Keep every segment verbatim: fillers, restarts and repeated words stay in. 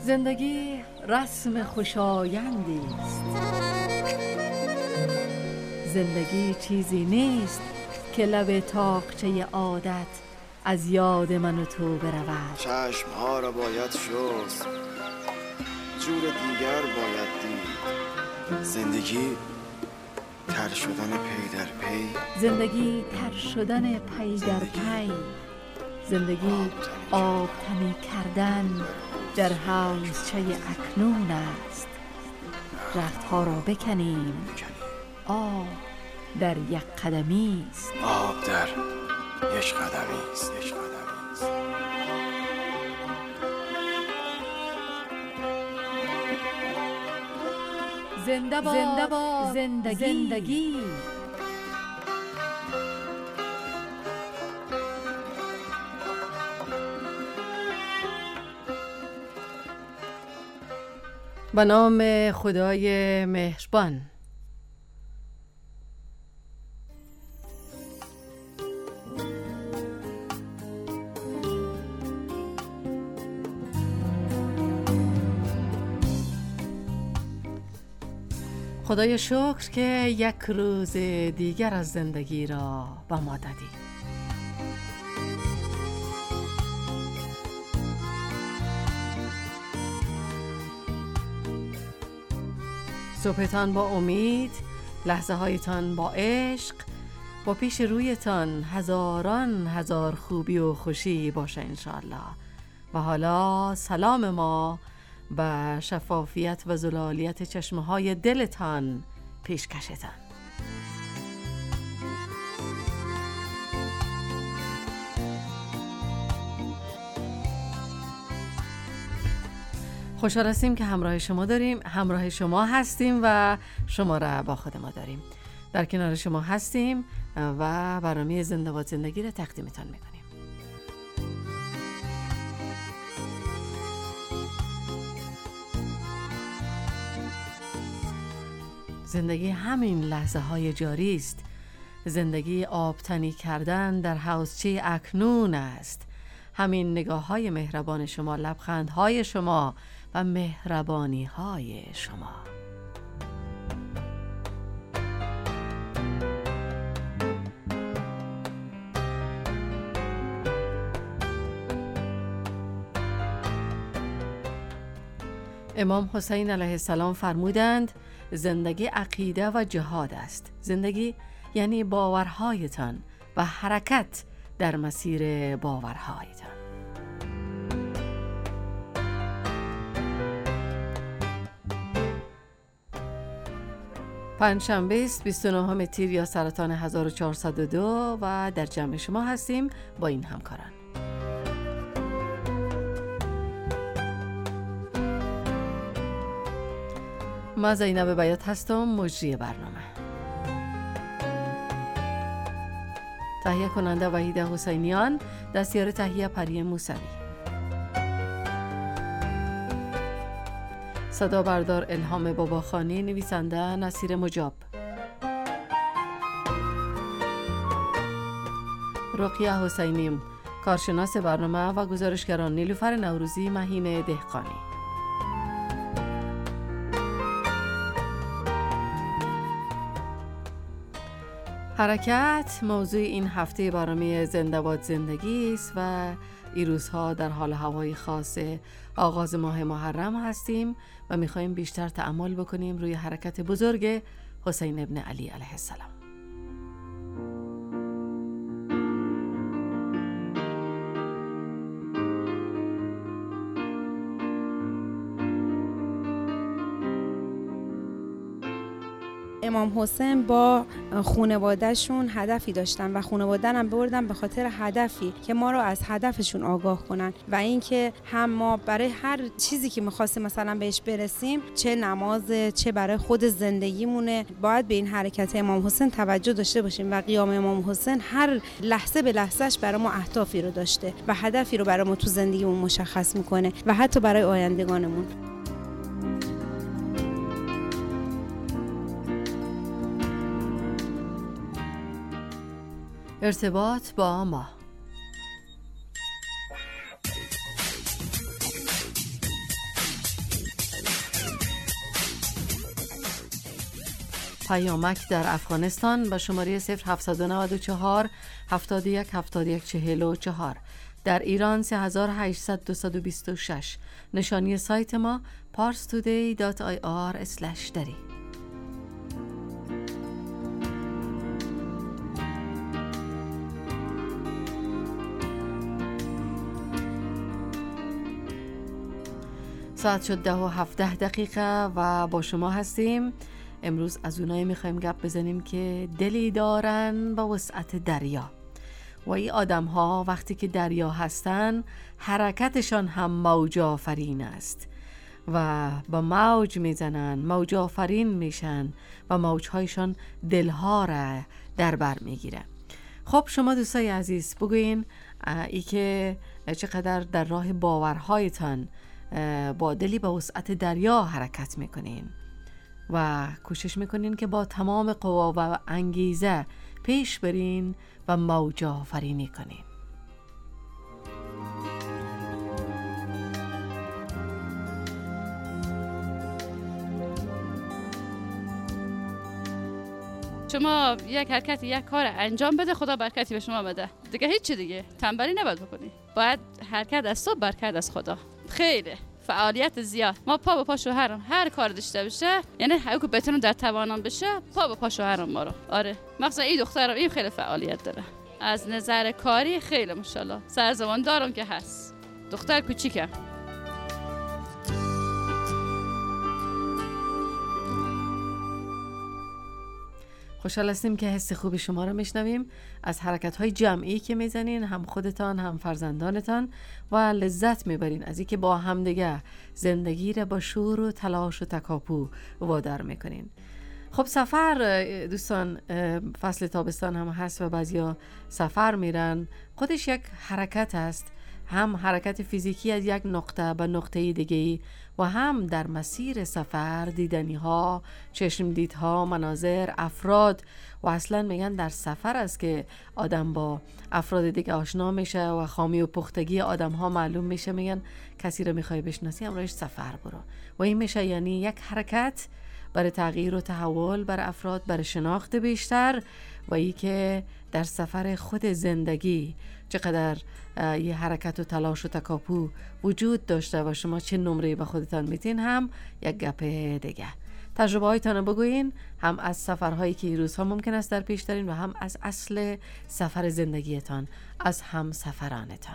زندگی رسم خوشایندی است. زندگی چیزی نیست که لب طاقچه عادت از یاد من و تو برود. چشمها را باید شست، جور دیگر باید دید. زندگی تر شدن پی در پی، زندگی تر شدن پی در پی، زندگی آب تنی کردن در حوضچه اکنون است. رختها را بکنیم، آب در یک قدمی است. آب در یک قدمی است. یک قدمی است. زنده باد، زنده باد زندگی, زندگی. به نام خدای مهربان. خدای شکر که یک روز دیگر از زندگی را به ما دادی. صبحتان با امید، لحظه هایتان با عشق، با پیش رویتان هزاران هزار خوبی و خوشی باشه انشاءالله. و حالا سلام ما به شفافیت و زلالیت چشمه های دلتان پیشکشتان. خوشحال هستیم که همراه شما داریم، همراه شما هستیم و شما را با خود ما داریم. در کنار شما هستیم و برنامه زنده باد زندگی را تقدیمتان میکنیم. زندگی همین لحظه های جاری است. زندگی آبتنی کردن در حوضچه اکنون است. همین نگاه های مهربان شما، لبخند های شما و مهربانی های شما. امام حسین علیه السلام فرمودند زندگی عقیده و جهاد است. زندگی یعنی باورهایتان و حرکت در مسیر باورهایتان. پنجشنبه است، بیست و نهم تیر یا سرطان هزار و چهارصد و دو و در جمع شما هستیم با این همکاران. من زینب بیات هستم، مجری برنامه. تهیه کننده وحیده حسینیان، دستیار تهیه پری موسوی. صدا بردار الهام باباخانی، نویسنده نصیر مجاب. رقیه حسینی، کارشناس برنامه و گزارشگران نیلوفر نوروزی، مهین دهقانی. حرکت موضوع این هفته برنامه زنده باد زندگی است و این روزها در حال هوای خاص آغاز ماه محرم هستیم و میخواییم بیشتر تأمل بکنیم روی حرکت بزرگ حسین ابن علی علیه السلام. امام حسین با خانواده‌شون هدفی داشتن و خانواده‌ن هم بردن به خاطر هدفی که ما رو از هدفشون آگاه کنن و اینکه هم ما برای هر چیزی که می‌خواستیم مثلا بهش برسیم، چه نماز، چه برای خود زندگیمونه، باید به این حرکت امام حسین توجه داشته باشیم و قیام امام حسین هر لحظه به لحظهش برای ما اهدافی رو داشته و هدفی رو برای ما تو زندگیمون مشخص می‌کنه و حتی برای آیندگانمون. ارتباط با ما. پیامک در افغانستان به شماره صفر هفت نه چهار هفتاد و یک هفتاد و یک چهل و چهار. در ایران سه هزار و هشتصد دویست و بیست و شش. نشانی سایت ما پارس تودی دات آی آر اسلش دری. ساعت شد ده و هفده دقیقه و با شما هستیم. امروز از اونایی میخوایم گپ بزنیم که دلی دارن با وسعت دریا و این آدم ها وقتی که دریا هستن حرکتشان هم موج آفرین است و با موج میزنن، موج آفرین میشن و موجهایشان دلها را در بر میگیره. خب شما دوستای عزیز بگوین ای که چقدر در راه باورهایتان با دلی با وسعت دریا حرکت میکنین و کوشش میکنین که با تمام قوا و انگیزه پیش برین و موج آفرینی کنین. شما یک حرکت یک کار انجام بده، خدا برکتی به شما بده. دیگه هیچی دیگه تنبلی نباید بکنی. باید حرکت از تو، برکت از خدا. خیلی فعالیت زیاد. ما پا به پا شوهرم هر کار داشته بشه، یعنی هر کو بتونم در توانم بشه پا به پا شوهرم ما رو. آره مثلا این دخترم این خیلی فعالیت داره از نظر کاری، خیلی ماشاءالله سرزمان دارم که هست. دختر کوچیکه. خوشحال هستیم که حس خوب شما رو میشنویم از حرکت‌های جمعی که میزنین، هم خودتان هم فرزندانتان، و لذت میبرین از اینکه با همدیگه زندگی رو با شور و تلاش و تکاپو وادار میکنین. خب سفر دوستان، فصل تابستان هم هست و بعضیا سفر میرن. خودش یک حرکت است، هم حرکت فیزیکی از یک نقطه به نقطه دیگه‌ای و هم در مسیر سفر دیدنی ها، چشم دیدها، مناظر، افراد، و اصلا میگن در سفر است که آدم با افراد دیگه آشنا میشه و خامی و پختگی آدم ها معلوم میشه. میگن کسی رو میخوای بشناسی همراهش سفر برو، و این میشه یعنی یک حرکت برای تغییر و تحول برای افراد، برای شناخت بیشتر، و ای که در سفر خود زندگی چقدر یه حرکت و تلاش و تکاپو وجود داشته و شما چه نمره به خودتان میتین هم یک گپ دیگه. تجربه هایتان بگوین، هم از سفرهایی که این روزها ممکن است در پیش دارین و هم از اصل سفر زندگیتان، از هم سفرانتان.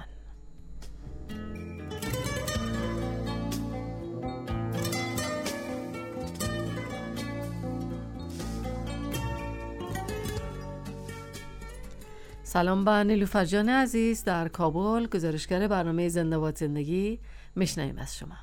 سلام به نیلوفر جان عزیز در کابل، گزارشگر برنامه زنده باد زندگی. میشنویم از شما.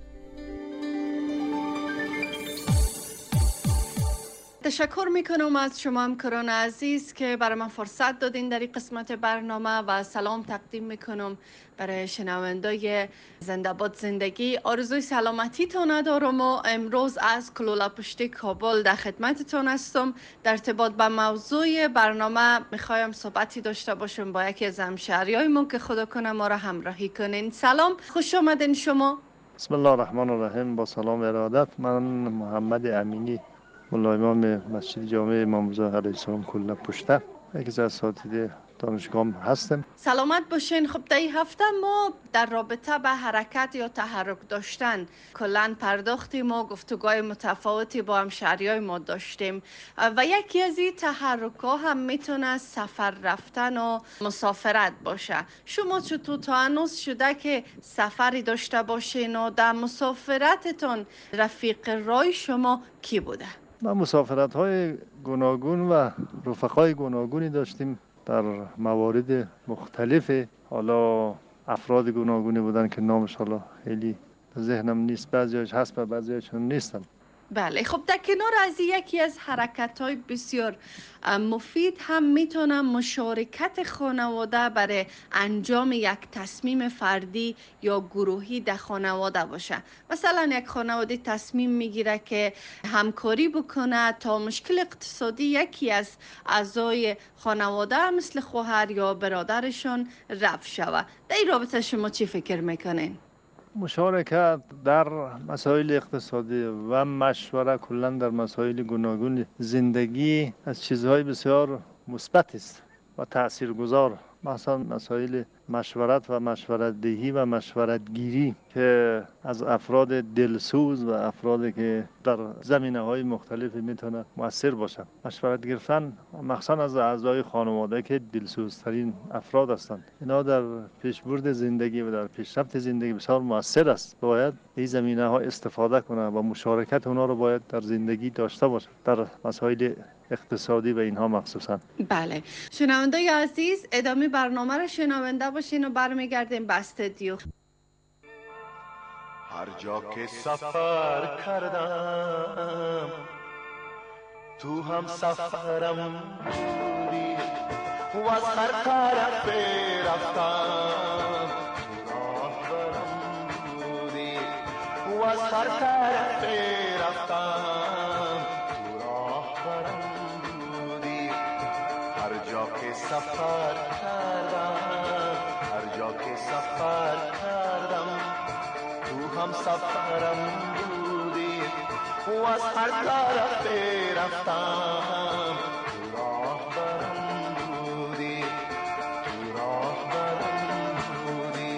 تشکر میکنم از شما همکاران عزیز که برای من فرصت دادین در این قسمت برنامه، و سلام تقدیم میکنم برای شنوندای زنده باد زندگی. آرزوی سلامتی تا ندارم و امروز از کلوله پشتی کابل در خدمتتون هستم. در ارتباط با موضوع برنامه میخوایم صحبتی داشته باشم با یکی از همشهریایمون که خدا کنه ما را همراهی کنین. سلام، خوش آمدین شما. بسم الله الرحمن الرحیم. با سلام و ارادت، من محمد امینی، ملا امام مسجد جامع امام رضا علیه السلام کلوله پشته، یکی از اساتید دانشگاه هستم. سلامت باشین. خب در این هفته ما در رابطه به حرکت یا تحرک داشتن کلاً پرداختیم و گفتگوهای متفاوتی با همشهریای ما داشتیم، و یکی از این تحرک ها هم میتونه سفر رفتن و مسافرت باشه. شما چطور تا هنوز شده که سفری داشته باشین و در مسافرتتون رفیق رای شما کی بوده؟ ما مسافرت های گوناگون و رفقای گوناگونی داشتیم در موارد مختلف. حالا افراد گوناگونی بودن که نامش حالا خیلی ذهنم نیست، بعضیش هست و بعضیشون نیستن. بله، خب در کنار از یکی از حرکت‌های بسیار مفید هم میتونه مشارکت خانواده برای انجام یک تصمیم فردی یا گروهی در خانواده باشه. مثلا یک خانواده تصمیم میگیره که همکاری بکنه تا مشکل اقتصادی یکی از اعضای خانواده مثل خواهر یا برادرشون رفع شود. در این رابطه شما چی فکر میکنین؟ مشارکت در مسائل اقتصادی و مشورت کلا در مسائل گوناگون زندگی از چیزهای بسیار مثبت است و تاثیرگذار. مثلا مسائل مشورت و مشورت دهی و مشورت گیری که از افراد دلسوز و افرادی که در زمینه‌های مختلف میتونه مؤثر باشه. مشورت گرفتن مخصوصا از اعضای خانواده که دلسوزترین افراد هستند، اینا در پیشبرد زندگی و در پیشرفت زندگی بسیار مؤثر است. باید این زمینه‌ها استفاده کنه و مشارکت اونا رو باید در زندگی داشته باشه، در مسائل اقتصادی و اینها مخصوصا. بله، شنوندای عزیز ادامه برنامه رو شنونده باشین و برمیگردیم به استودیو. هر جا که سفر کردم تو هم سفرم بودی و از هر طرف رفتم راهبرم بودی و از هر طرف رفتم راهبرم بودی. هر جا که سفر کردم هر جا که سفر کردم تو هم سفرم بودی و از هر طرف رفتم تو راهبرم بودی تو راهبرم بودی.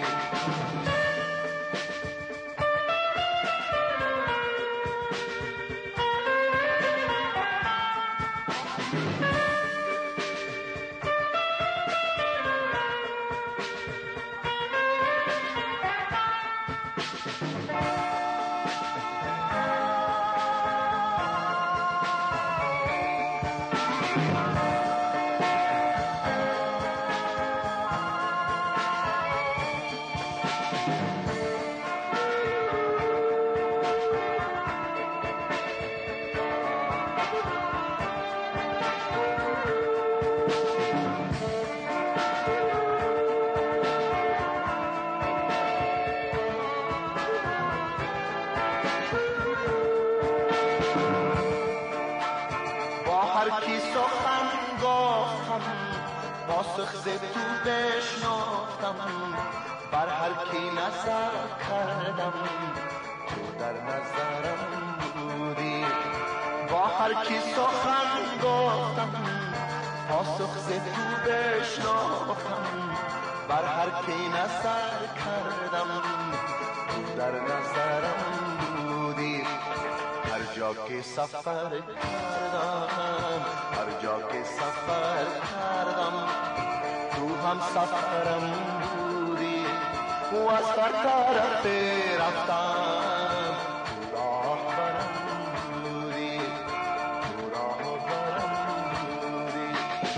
پاسخ ز تو بشناختم، بر هر کی نظر کردم تو در نظرم بودی. با هر کی سخن گفتم پاسخ ز تو بشناختم، بر هر کی نظر کردم تو در نظرم بودی. هر جا که سفر کردم هر جا که سفر کردم تو هم سفرم بودی و از هر طرف رفتم تو راهبرم بودی تو راهبرم بودی.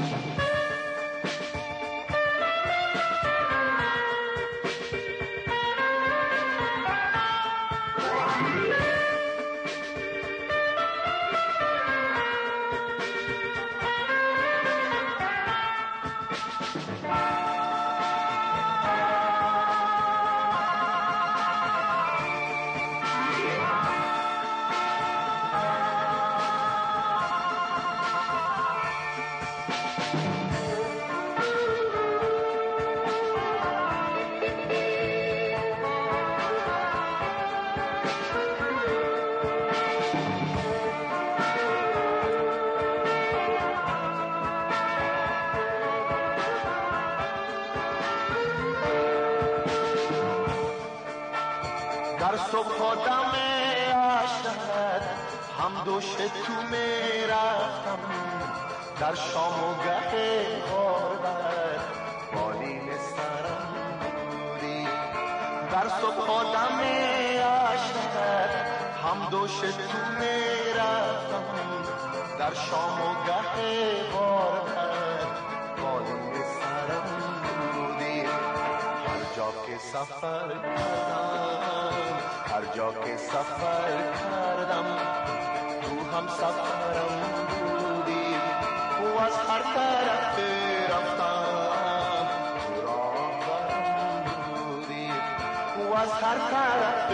در صبح و دم اشرت هم دوش تو می رفتم، در شام و گه غربت بالین سرم بودی. در صبح و دم اشرت هم دوش تو می رفتم، در شام و گه غربت بالین سرم بودی. هر جا که سفر کردم هر جا که سفر کردم تو هم سفرم بودی و از هر طرف رفتم تو راهبرم بودی و از هر طرف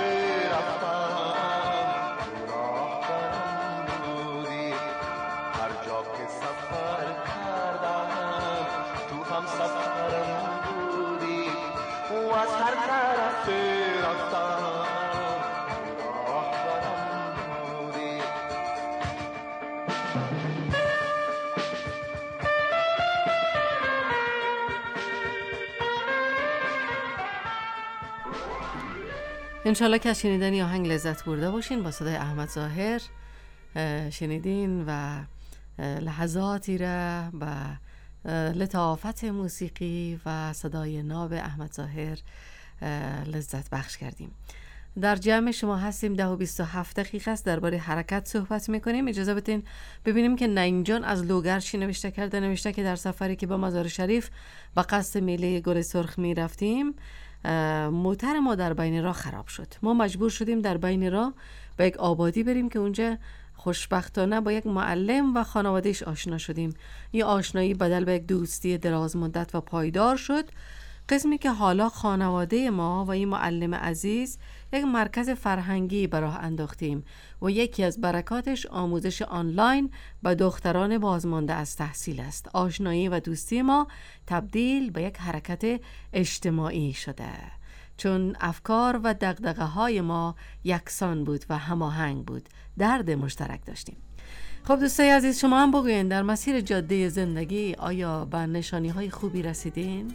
رفتم تو راهبرم بودی. هر جا که سفر کردم تو هم سفرم بودی و از هر طرف طرف رفتم راهبرم نوری. انشالله که از شنیدن این آهنگ لذت برده باشین. با صدای احمد ظاهر شنیدین و لحظاتی را با لطافت موسیقی و صدای ناب احمد ظاهر لذت بخش کردیم. در جمع شما هستیم. ده و بیست و هفت دقیقه است. درباره حرکت صحبت میکنیم. اجازه بدین ببینیم که نعیم جان از لوگر چی نوشته کرده. نوشته که در سفری که با مزار شریف با قصد میله گل سرخ می رفتیم، موتر ما در بین راه خراب شد. ما مجبور شدیم در بین راه به یک آبادی بریم که اونجا خوشبختانه با یک معلم و خانوادهش آشنا شدیم. این آشنایی بدل به یک دوستی دراز مدت و پایدار شد. قسمی که حالا خانواده ما و این معلم عزیز یک مرکز فرهنگی به راه انداختیم و یکی از برکاتش آموزش آنلاین به دختران بازمانده از تحصیل است. آشنایی و دوستی ما تبدیل به یک حرکت اجتماعی شده، چون افکار و دغدغه های ما یکسان بود و هماهنگ بود. درد مشترک داشتیم. خب دوستای عزیز، شما هم بگوین در مسیر جاده زندگی آیا به نشانی های خوبی رسیدین؟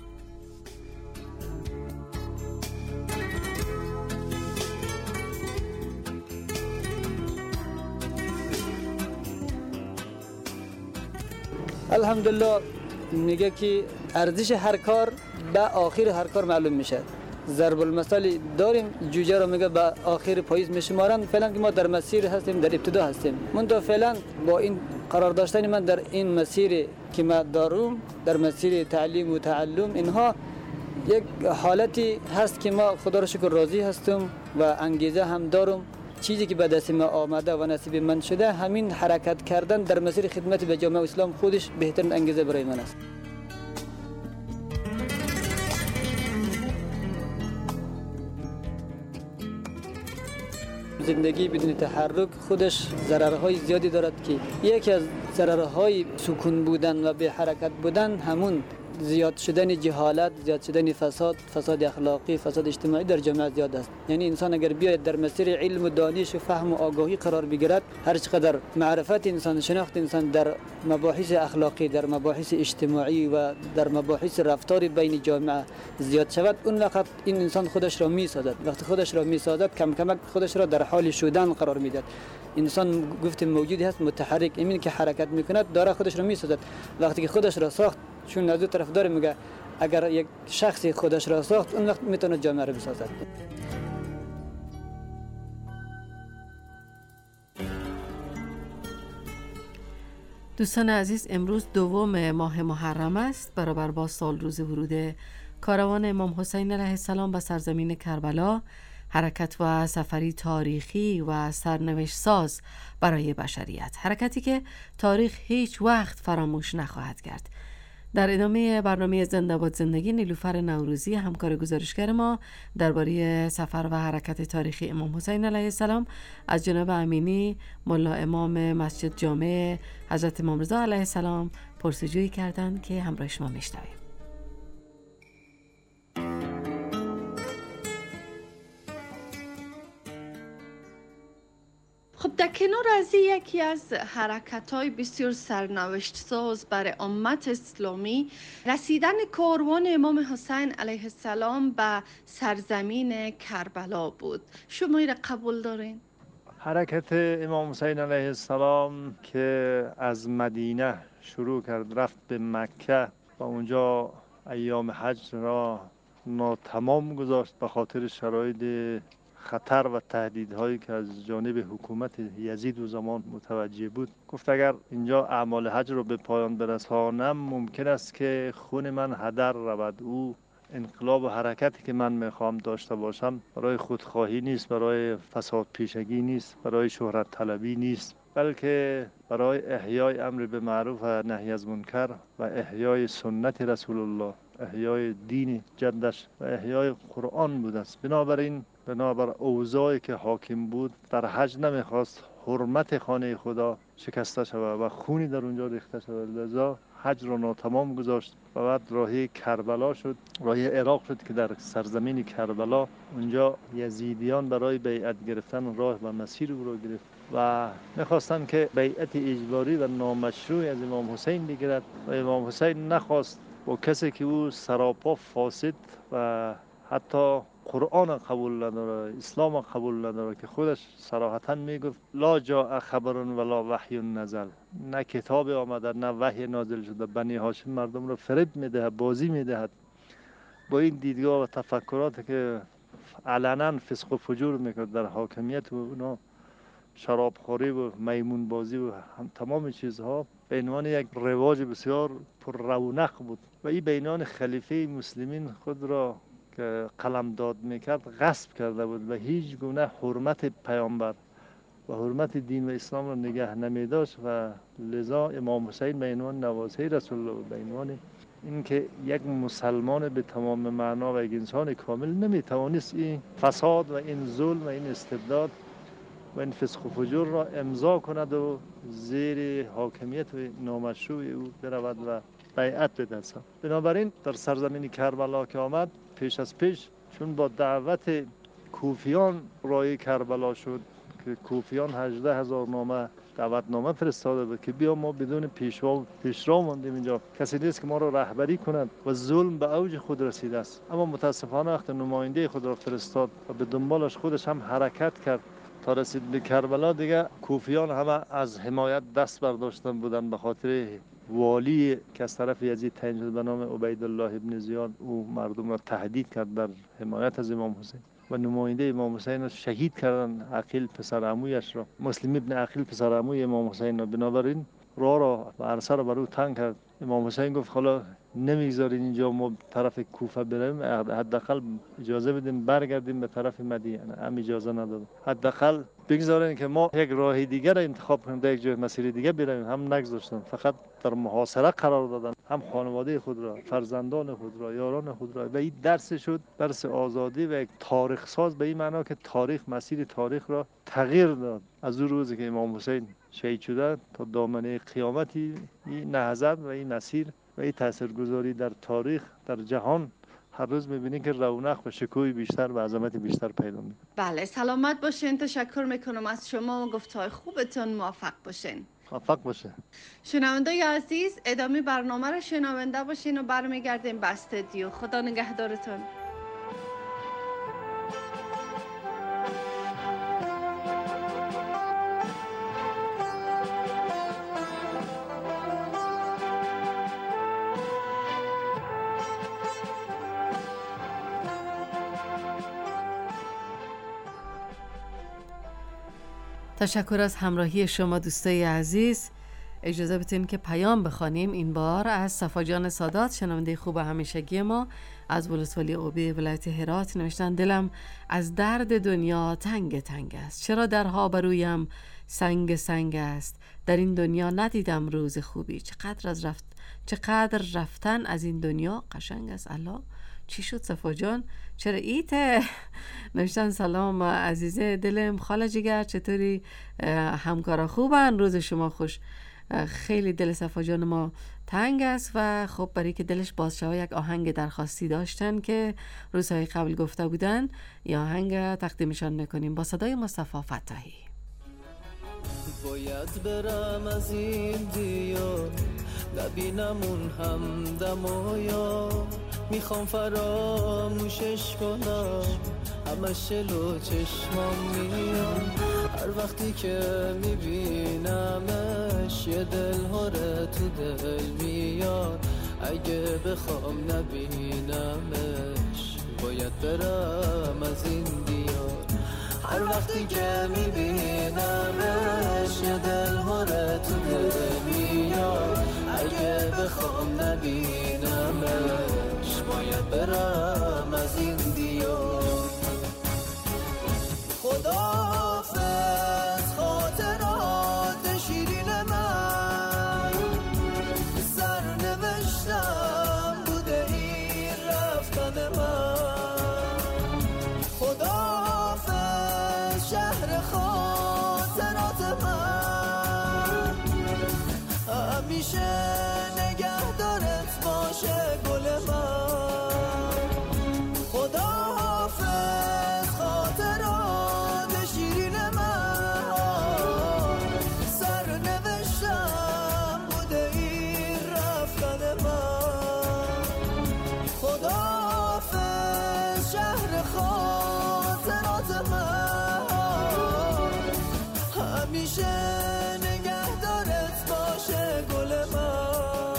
الحمدلله میگه که ارزش هر کار به آخر هر کار معلوم میشه. ضرب المثل داریم، جوجه رو میگه به آخر پاییز میشمارن. فعلا که ما در مسیر هستیم، در ابتدا هستیم. من تا فعلا با این قرار داشتن من در این مسیر که ما دارم، در مسیر تعلیم و تعلم، اینها یک حالتی هست که ما خدا رو شکر راضی هستم و انگیزه هم دارم. چیزی که به دست ما آمده و نصیب من شده، همین حرکت کردن در مسیر خدمت به جامعه اسلام خودش بهترین انگیزه برای من است. زندگی بدون تحرک خودش ضررهای زیادی دارد که یکی از ضررهای سکون بودن و به حرکت بودن همون زیاد شدن جهالت، زیاد شدن فساد، فساد اخلاقی، فساد اجتماعی در جامعه زیاد است. یعنی انسان اگر بیاید در مسیر علم و دانش و فهم و آگاهی قرار بگیرد، هر چقدر معرفت انسان، شناخت انسان در مباحث اخلاقی، در مباحث اجتماعی و در مباحث رفتار بین جامعه زیاد شود، اون وقت این انسان خودش را میسازد. وقتی خودش را میسازد، کم کم خودش را در حال شدن قرار میدهد. انسان گفت موجودی هست متحرک، این که حرکت میکند داره خودش را میسازد. وقتی که خودش را ساخت، چون از دو طرف داره میگه اگر یک شخصی خودش را ساخت، اون وقت میتونه جامعه را بسازد. دوستان عزیز، امروز دوم ماه محرم است، برابر با سال روز ورود کاروان امام حسین علیه السلام به سرزمین کربلا، حرکت و سفری تاریخی و سرنوشت ساز برای بشریت، حرکتی که تاریخ هیچ وقت فراموش نخواهد کرد. در ادامه برنامه زنده باد زندگی، نیلوفر نوروزی همکار گزارشگر ما درباره سفر و حرکت تاریخی امام حسین علیه السلام از جناب امینی ملا امام مسجد جامع حضرت امام رضا علیه السلام پرسجویی کردند که همراه شما میشنویم. خب در کنار از یکی از حرکت‌های بسیار سرنوشت ساز برای امت اسلامی، رسیدن کاروان امام حسین علیه السلام به سرزمین کربلا بود. شما این را قبول دارین؟ حرکت امام حسین علیه السلام که از مدینه شروع کرد رفت به مکه و اونجا ایام حج را ناتمام گذاشت به خاطر شرایط خطر و تهدیدهایی که از جانب حکومت یزید و زمان متوجه بود. گفت اگر اینجا اعمال حج رو به پایان برسانم، ممکن است که خون من هدر رود. او انقلاب و حرکتی که من میخوام داشته باشم برای خودخواهی نیست، برای فساد پیشگی نیست، برای شهرت طلبی نیست، بلکه برای احیای امر به معروف و نهی از منکر و احیای سنت رسول الله، احیای دین جدش و احیای قرآن بود است. بنابراین بنابر اوضاعی که حاکم بود، در حج نمیخواست حرمت خانه خدا شکسته شود و خونی در اونجا ریخته شود. لذا حج را ناتمام گذاشت و بعد راهی کربلا شد، راهی عراق شد که در سرزمین کربلا اونجا یزیدیان برای بیعت گرفتن راه و مسیر او را گرفت و میخواستند که بیعت اجباری و نامشروع از امام حسین بگیرد و امام حسین نخواست. با کسی که او سراپا فاسد و حتی قرآن قبول نداره، اسلام قبول نداره، که خودش صراحتا میگفت لا جاء خبر ولا وحی نزل، نه کتاب آمده نه وحی نازل شده، بنی هاشم مردم را فریب میده، بازی میدهد. با این دیدگاه و تفکرات که علنا فسق و فجور میکرد در حاکمیت و اونا، شرابخوری و میمون بازی و هم تمام چیزها، به عنوان یک رواج بسیار پر رونق بود و این بینان خلیفه مسلمین خود را که قلمداد میکرد غصب کرده بود و هیچ گونه حرمت پیامبر و حرمت دین و اسلام را نگه نمیداشت و لذا امام حسین به عنوان نواسه رسول الله و به عنوان اینکه یک مسلمان به تمام معنا و یک انسان کامل نمیتوانست این فساد و این ظلم و این استبداد و این فسق و فجور را امضا کند و زیر حاکمیت و نامشروع او برود و بیعت بدهد. بنابراین در سرزمین کربلا که آمد، پیش از پیش چون با دعوت کوفیان راهی کربلا شد که کوفیان هجده هزار نامه دعوتنامه فرستاده بود که بیا ما بدون پیشوا و پیشرو ماندیم اینجا، کسی نیست که ما را رهبری کند و ظلم به اوج خود رسیده است. اما متاسفانه وقت نماینده خود را فرستاد و به دنبالش خودش هم حرکت کرد تا رسید به کربلا، دیگه کوفیان همه از حمایت دست برداشتن بودن به خاطر والی که از طرف یزید تعیین شده به نام عبیدالله ابن زیاد، او مردم را تهدید کرد در حمایت از امام حسین و نماینده امام حسین را شهید کردن، عقیل پسر عمویش را، مسلم ابن عقیل پسر عموی امام حسین را. بنابراین راه را و عرصه را بر او تنگ کرد. امام حسین گفت حالا نمیگذارین اینجا ما طرف کوفه بریم، حداقل اجازه بدین برگردیم به طرف مدینه. هم اجازه نداد، حداقل بگذارین که ما یک راه دیگر را انتخاب کنیم، در یک جای مسیر دیگه بریم. هم نگذاشتن، فقط در محاصره قرار دادن، هم خانواده خود را، فرزندان خود را، یاران خود را. و این درس شد، درس آزادی و یک تاریخ ساز، به این معنا که تاریخ مسیر تاریخ را تغییر داد. از اون روزی که امام حسین شهید شده تا دامنه قیامتی این نهضت و این مسیر و این تاثیرگذاری در تاریخ در جهان هر روز می‌بینید که رونق و شکوه بیشتر و عظمت بیشتر پیدا می‌کنه. بله، سلامت باشین. تشکر میکنم از شما و گفتهای خوبتون. موفق باشین. موفق باشه. شنونده عزیز، ادامه برنامه رو شنونده باشین و برمیگردیم به استودیو. خدا نگهدارتون. تشکر از همراهی شما دوستای عزیز. اجازه بدین که پیام بخوانیم. این بار از صفا جان سادات، شنونده خوب همیشگی ما از ولسوالی اوبی ولایت هرات، نوشتن دلم از درد دنیا تنگ تنگ است، چرا درها برویم سنگ سنگ است، در این دنیا ندیدم روز خوبی، چقدر از رفت چقدر رفتن از این دنیا قشنگ است. الله، چی شد صفا جان؟ چرا ایته؟ نوشتن سلام عزیزه دلم، خاله جگر چطوری؟ همکارا خوبن؟ روز شما خوش. خیلی دل صفا جان ما تنگ است و خب برای که دلش باز شود یک آهنگ درخواستی داشتن که روزهای قبل گفته بودن، یا آهنگ تقدیمشان میکنیم با صدای مصطفی فتاحی. باید برم از این دیار، نبینم اون همدمایا، میخوام فراموشش کنم، همش جلو چشمام میاد، هر وقتی که میبینمش یه دل هاره تو دل میاد، اگه بخوام نبینمش باید برم از این دیار، هر وقتی که میبینمش یه دل هاره تو دل میاد، اگه بخوام نبینمش باید برم از این دیار. خداحافظ خاطرات شیرین من، سرنوشتم بوده این رفتن من، خداحافظ شهر خاطرات من، همیشه نگه خاطرات من همیشه نگهدارت باشه گل من.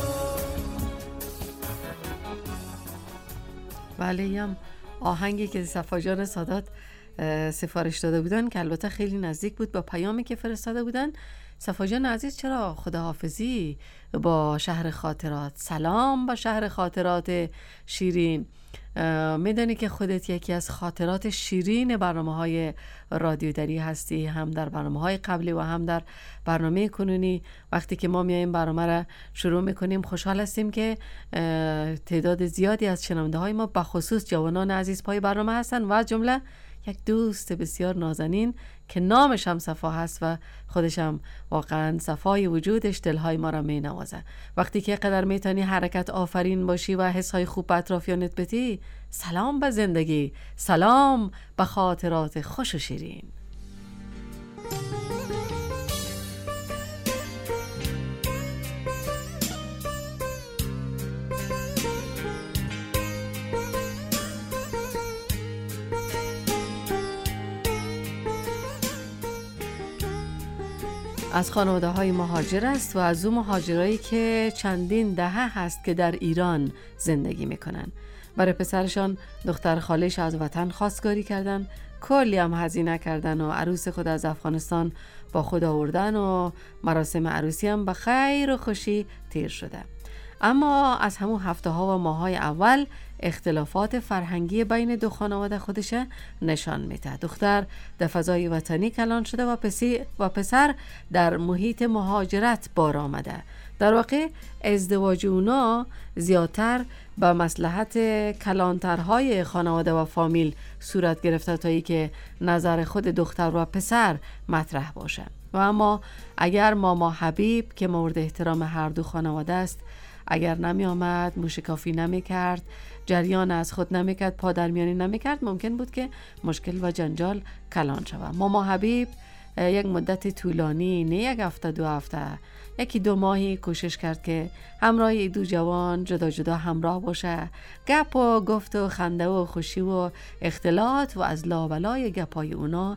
بله هم آهنگی که صفا جان سادات سفارش داده بودن که البته خیلی نزدیک بود با پیامی که فرستاده بودن. صفا جان عزیز چرا خداحافظی با شهر خاطرات، سلام با شهر خاطرات شیرین. میدانی که خودت یکی از خاطرات شیرین برنامه های رادیودری هستی، هم در برنامه های قبلی و هم در برنامه کنونی. وقتی که ما میایم برنامه را شروع میکنیم خوشحال هستیم که تعداد زیادی از شنونده های ما بخصوص جوانان عزیز پای برنامه هستن و از جمله یک دوست بسیار نازنین که نامش هم صفا هست و خودش هم واقعا صفای وجودش دلهای ما را می نوازه. وقتی که قدر میتونی حرکت آفرین باشی و حسهای خوب به اطرافیانت بدی، سلام به زندگی، سلام به خاطرات خوش و شیرین. از خانواده های مهاجر است و از اون مهاجرایی که چندین دهه هست که در ایران زندگی میکنن. برای پسرشان دختر خالش از وطن خواستگاری کردن، کلی هم هزینه کردن و عروس خود از افغانستان با خود آوردن و مراسم عروسی هم به خیر و خوشی تیر شده. اما از همون هفته ها و ماه های اول اختلافات فرهنگی بین دو خانواده خودشه نشان میده. دختر در فضای وطنی کلان شده و, و پسر در محیط مهاجرت بار آمده. در واقع ازدواج اونا زیادتر به مصلحت کلانترهای خانواده و فامیل صورت گرفته تا ای که نظر خود دختر و پسر مطرح باشه. و اما اگر ماما حبیب که مورد احترام هر دو خانواده است اگر نمی آمد، موشکافی نمی کرد، جریان از خود نمی کرد، پادرمیانی نمی کرد، ممکن بود که مشکل و جنجال کلان شود. ماما حبیب یک مدت طولانی، نه یک هفته دو هفته، یکی دو ماهی کوشش کرد که همراه دو جوان جدا جدا همراه باشه، گپ و گفت و خنده و خوشی و اختلاط و از لابلای گپای اونا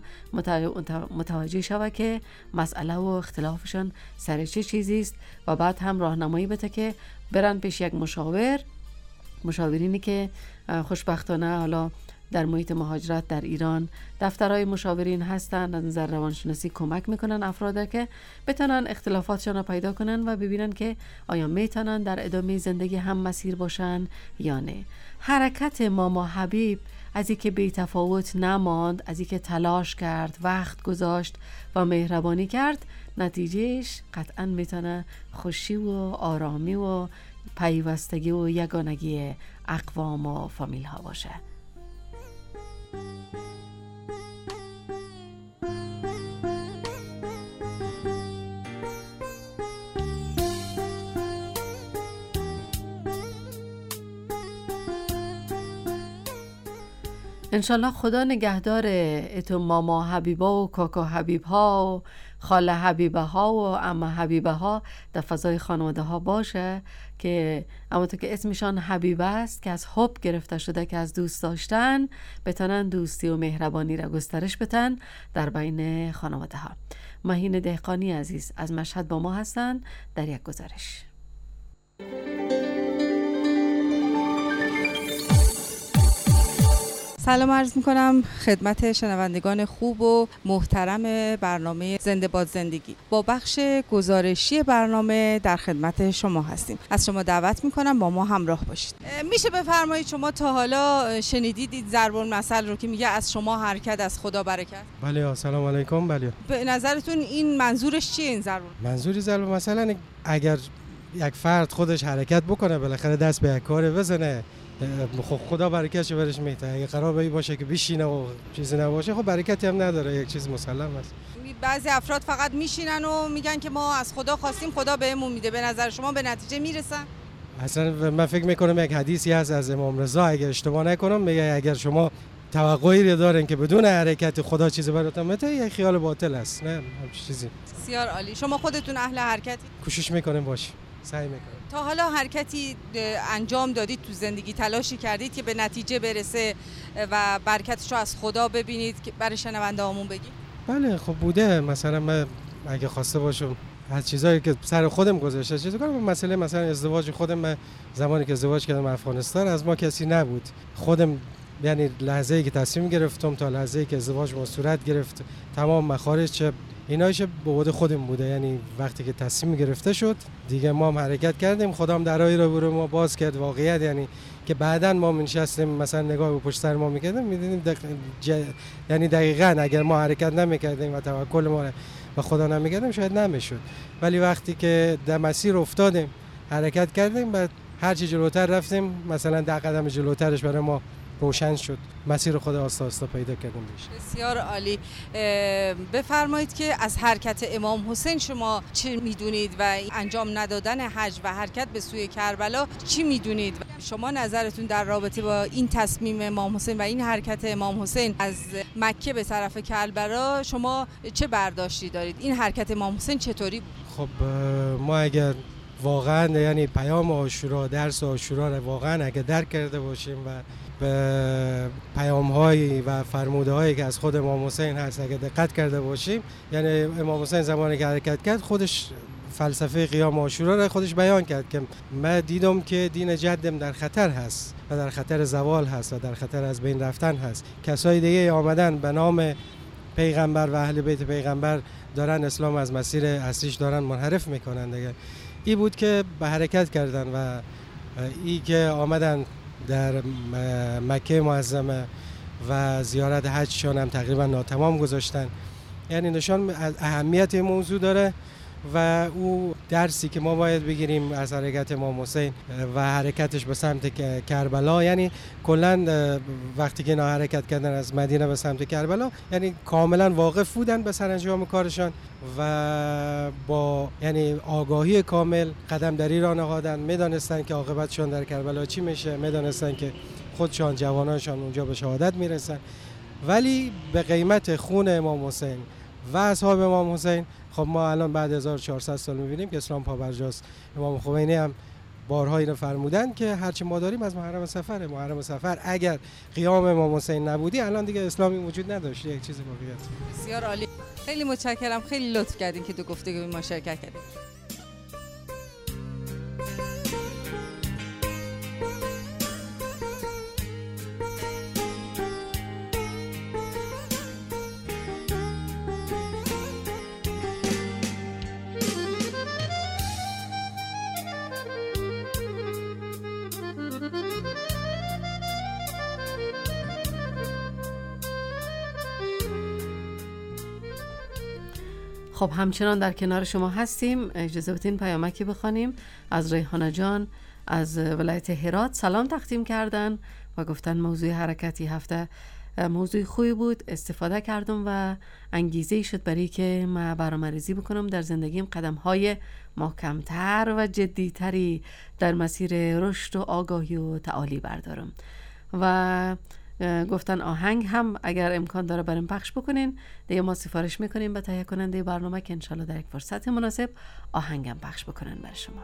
متوجه شود که مسئله و اختلافشان سر چه چیزی است و بعد هم راهنمایی بده که برن پیش یک مشاور، مشاورینی که خوشبختانه حالا در محیط مهاجرت در ایران دفترهای مشاورین هستند، از نظر روانشناسی کمک میکنن افراد که بتونن اختلافاتشان را پیدا کنن و ببینن که آیا میتونن در ادامه زندگی هم مسیر باشن یا نه. حرکت ماما حبیب از اینکه بی تفاوت نماند، از اینکه تلاش کرد، وقت گذاشت و مهربانی کرد، نتیجهش قطعا میتونه خوشی و آرامی و پیوستگی و یگانگی اقوام و فامیل ها باشه. انشالله خدا نگهدار اتو ماما حبیبا و کاکا حبیب ها و خاله حبیبه ها و عمه حبیبه ها در فضای خانواده ها باشه که اما تو که اسمشان حبیبه است که از حب گرفته شده که از دوست داشتن بتونن دوستی و مهربانی را گسترش بدن در بین خانواده ها. مهین دهقانی عزیز از مشهد با ما هستن در یک گزارش. سلام عرض میکنم خدمت شنوندگان خوب و محترم برنامه زنده باد زندگی. با بخش گزارشی برنامه در خدمت شما هستیم. از شما دعوت میکنم با ما همراه باشید. میشه بفرمایید شما تا حالا شنیدید ضرب المثل رو که میگه از شما حرکت از خدا برکت؟ بله. سلام علیکم. بله. به نظرتون این منظورش چیه این ضرب؟ منظوری ضرب المثل اگر یک فرد خودش حرکت بکنه بالاخره دست به یک کار بزنه، خب خدا برکتش برش میده. اگه قرار به باشه که بشینه و چیزی نباشه خب برکتی هم نداره، یک چیز مسلم است. بعضی افراد فقط میشینن و میگن که ما از خدا خواستیم خدا بهمون میده. به نظر شما به نتیجه میرسن؟ اصلا من فکر میکنم یک حدیثی هست از امام رضا اگر اشتباه نکنم میگه اگر شما توقعی رو دارین که بدون حرکت خدا چیزی براتون بده یک خیال باطل است. نه همچین چیزی. بسیار عالی. شما خودتون اهل حرکتی؟ کوشش میکنیم باشیم. سعی میکنیم. تا حالا حرکتی انجام دادید تو زندگی، تلاشی کردید که به نتیجه برسه و برکتش رو از خدا ببینید که برای شنونده هامون بگید؟ بله خب بوده. مثلا من اگه خواسته باشم از چیزایی که سر خودم گذاشته چیزا کنم، مسئله مثلا ازدواج خودم، من زمانی که ازدواج کردم افغانستان از ما کسی نبود، خودم یعنی لحظه‌ای که تصمیم گرفتم تا لحظه‌ای که ازدواج ما صورت گرفت تمام مخارج چه اینایش به عهده خودم بوده. یعنی وقتی که تصمیم گرفته شد دیگه ما هم حرکت کردیم، خدا هم درایی رو برای ما باز کرد. واقعیت یعنی که بعداً ما نشستیم مثلا نگاه به پشت سر ما می‌کردیم می‌دیدیم دق... ج... یعنی دقیقاً اگر ما حرکت نمی‌کردیم و توکل ما به خدا نمی‌کردیم شاید نمی‌شد. ولی وقتی که در مسیر افتادیم حرکت کردیم و هر چی جلوتر رفتیم مثلا ده قدم جلوترش برای ما روشن شد، مسیر خود آستا آستا پیدا کردیم بیش. بسیار عالی. بفرمایید که از حرکت امام حسین شما چی میدونید و انجام ندادن حج و حرکت به سوی کربلا چی میدونید؟ شما نظرتون در رابطه با این تصمیم امام حسین و این حرکت امام حسین از مکه به طرف کربلا شما چه برداشتی دارید؟ این حرکت امام حسین چطوری بود؟ خب ما اگر واقعا یعنی پیام عاشورا، درس عاشورا رو واقعا اگر درک کرده باشیم و به پیام‌هایی و فرموده‌هایی که از خود امام حسین هست اگر دقت کرده باشیم، یعنی امام حسین زمانی که حرکت کرد خودش فلسفه قیام عاشورا را خودش بیان کرد که من دیدم که دین جدم در خطر هست و در خطر زوال هست و در خطر از بین رفتن هست. کسای دیگه آمدن به نام پیغمبر و اهل بیت پیغمبر دارن اسلام از مسیر اصلیش دارن منحرف میکنن دیگه. این بود که به حرکت کردن و ای که آمدن در مکه معظمه و زیارت حجشان هم تقریبا ناتمام گذاشتن. یعنی نشان از اهمیت این موضوع داره و او درسی که ما باید بگیریم از حرکت امام حسین و حرکتش به سمت کربلا، یعنی کلا وقتی که اینا حرکت کردن از مدینه به سمت کربلا یعنی کاملا واقف بودن به سرانجام کارشان و با یعنی آگاهی کامل قدم در ایران نهادن، میدانستن که عاقبتشان در کربلا چی میشه، میدانستن که خودشان جوانانشان اونجا به شهادت میرسن، ولی به قیمت خون امام حسین و اصحاب امام حسین. خب ما الان بعد هزار و چهارصد سال می‌بینیم که اسلام پابرجاست. امام خمینی هم بارها اینو فرمودن که هرچی ما داریم از محرم سفر. محرم سفر اگر قیام امام حسین نبودی الان دیگه اسلامی وجود نداشت. یک چیز واقعیت. بسیار عالی. خیلی متشکرم، خیلی لطف کردین که تو گفتگوی ما شرکت کردین. خب همچنان در کنار شما هستیم. اجازه بدین پیامکی بخوانیم از ریحانه جان از ولایت هرات. سلام تقدیم کردن و گفتن موضوع حرکتی هفته موضوع خوبی بود، استفاده کردم و انگیزه شد برای که من برنامه‌ریزی بکنم در زندگیم قدم های محکمتر و جدیتری در مسیر رشد و آگاهی و تعالی بردارم. و گفتن آهنگ هم اگر امکان داره برام پخش بکنین، دیگه ما سفارش میکنیم به تهیه کننده برنامه که انشالله در یک فرصت مناسب آهنگم پخش بکنن برای شما.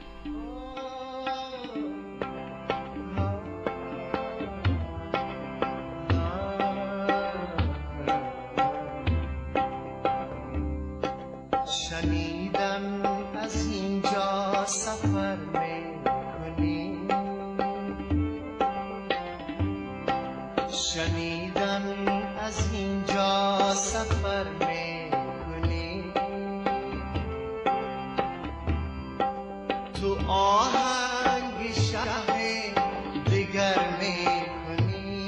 شنیدم از اینجا سفر میکنی، شنیدم از اینجا سفر میکنی، تو آهنگ شهر دیگر میکنی،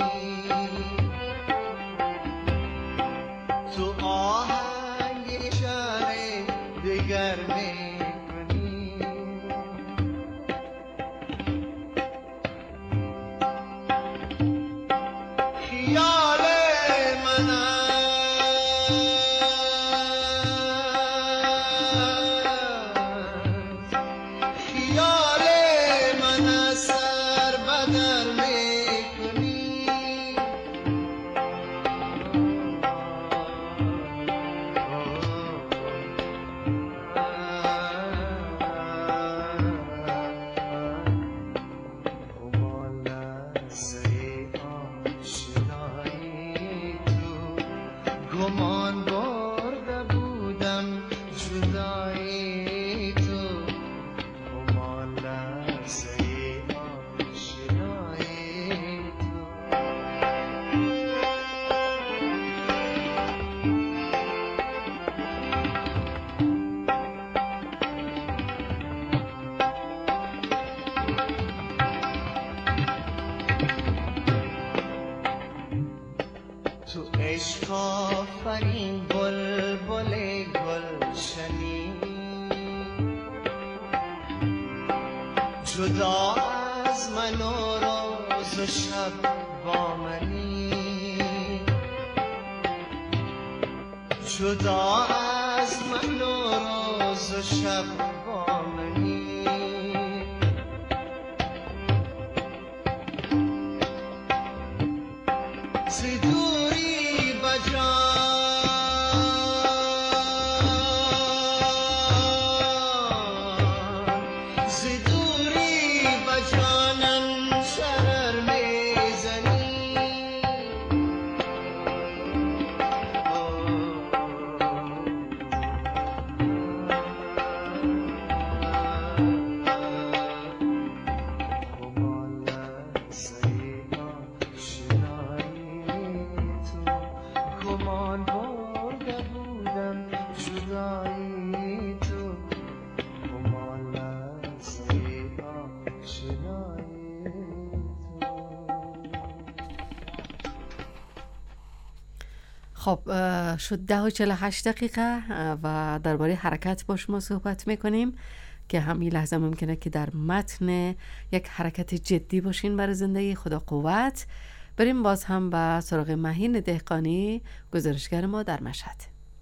تو آهنگ شهر دیگر میکنی. خیال من تو عشق آفرین بلبل گلشنی، جدا از من و روز و شب با منی، جدا از من و روز و شب با منی. زدوری بجان زدوری بجانم شرر میزنی، گمان برده بودم جدایی تو، گمان لحظه آشنایی تو. خب شد ده و چهل و هشت دقیقه و درباره حرکت با شما صحبت میکنیم که همین لحظه ممکنه که در متن یک حرکت جدی باشین برای زندگی. خدا قوت. بریم باز هم به سراغ مهین دهقانی، گزارشگر ما در مشهد.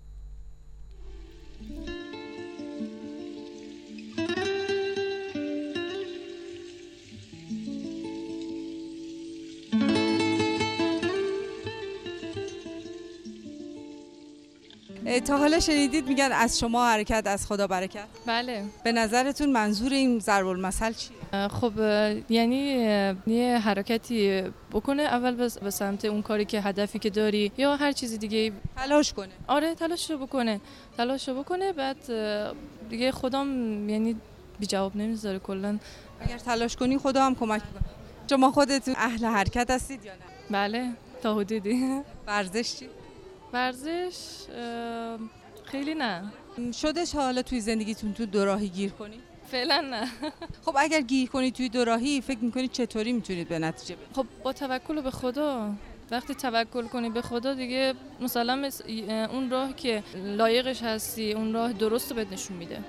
تا حالا شنیدید میگن از شما حرکت از خدا برکت؟ بله. به نظرتون منظور این ضرب المثل چیه؟ خب یعنی یه حرکتی بکنه اول به سمت اون کاری که هدفی که داری یا هر چیزی دیگه تلاش کنه. آره تلاش رو بکنه تلاش رو بکنه بعد دیگه خدا یعنی بی جواب نمیذاره. کلا اگر تلاش کنی خدا هم کمک میکنه. شما خودتون اهل حرکت هستید یا نه؟ بله تا حدودی. ورزش چی؟ ورزش خیلی نه. شده حالا توی زندگیتون تو دوراهی گیر کنی؟ فعلا نه. خب اگر گیر کنی توی دوراهی فکر میکنید چطوری میتونید به نتیجه برسید؟ خب با توکل به خدا. وقتی توکل کنی به خدا دیگه مثلا اون راه که لایقش هستی اون راه درست رو بهت نشون میده.